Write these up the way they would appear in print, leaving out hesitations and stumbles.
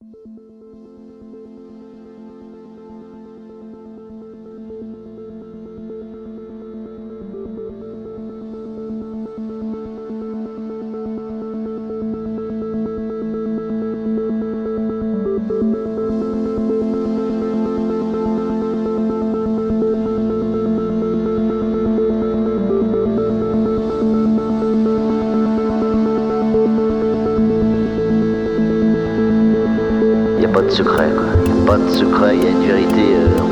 Pas de secret, quoi. Y a pas de secret, il y a une vérité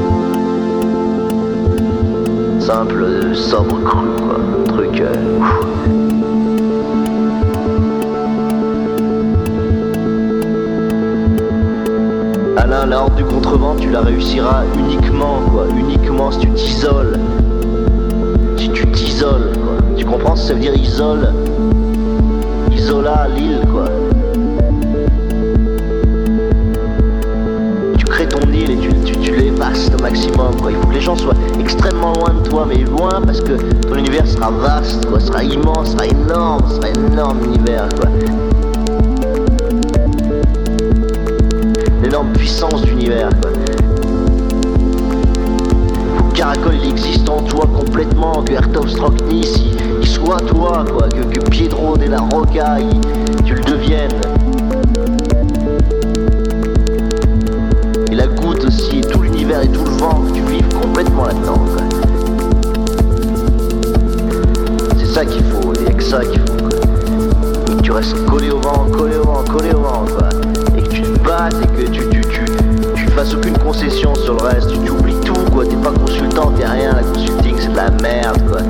simple, sobre, crue, quoi. Un truc. Alain, la horde du contrevent, tu la réussiras uniquement, quoi. Uniquement si tu t'isoles. Si tu t'isoles, quoi. Tu comprends ce que ça veut dire isole? Isola, l'île, quoi. Ton île et tu l'évastes au maximum, quoi. Il faut que les gens soient extrêmement loin de toi, mais loin parce que ton univers sera vaste, quoi, sera immense, sera énorme univers, quoi. L'énorme puissance d'univers, quoi. Faut que Caracol il existe en toi complètement, que Hertov Stroknis il soit toi, quoi, que Piedro de la Rocca tu le deviennes. Et la goutte aussi, et tout l'univers et tout le vent, que tu vives complètement là-dedans, quoi. C'est ça qu'il faut, il n'y a que ça qu'il faut, quoi. Et que tu restes collé au vent, quoi. Et que tu te battes et que tu fasses aucune concession sur le reste, tu oublies tout, quoi. T'es pas consultant, t'es rien, la consulting c'est de la merde, quoi.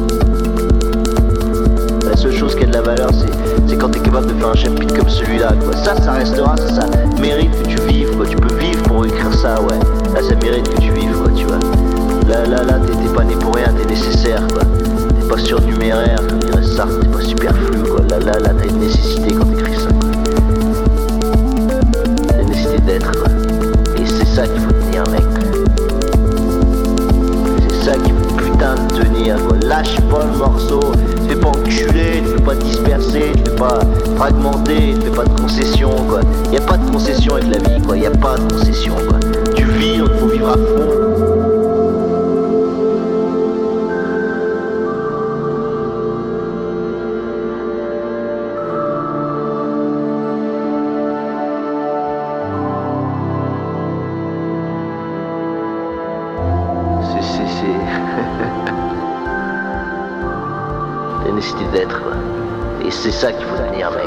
La seule chose qui a de la valeur, c'est quand t'es capable de faire un chapitre comme celui-là, quoi. Ça restera, ça mérite que tu vives, quoi. Tu peux vivre pour écrire ça, ouais. Là, ça mérite que tu vives, quoi, tu vois. Là, t'es pas né pour rien, t'es nécessaire, quoi. T'es pas surnuméraire, comme dirait Sartre, t'es pas superflu, quoi. Là, t'as une nécessité quand t'écris ça, quoi. T'as une nécessité d'être, quoi. Et c'est ça qu'il faut tenir, mec. C'est ça qu'il faut putain de tenir, quoi. Lâche pas le morceau. Tu te fais pas enculer, tu te fais pas disperser, tu te fais pas fragmenter, tu fais pas de concession, quoi. Y a pas de concession avec la vie, quoi. Y a pas de concession, quoi. Tu vis, il faut vivre à fond. La nécessité d'être, quoi. Et c'est ça qu'il faut tenir, mec.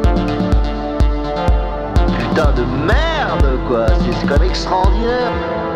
Putain de merde, quoi. C'est quand même extraordinaire.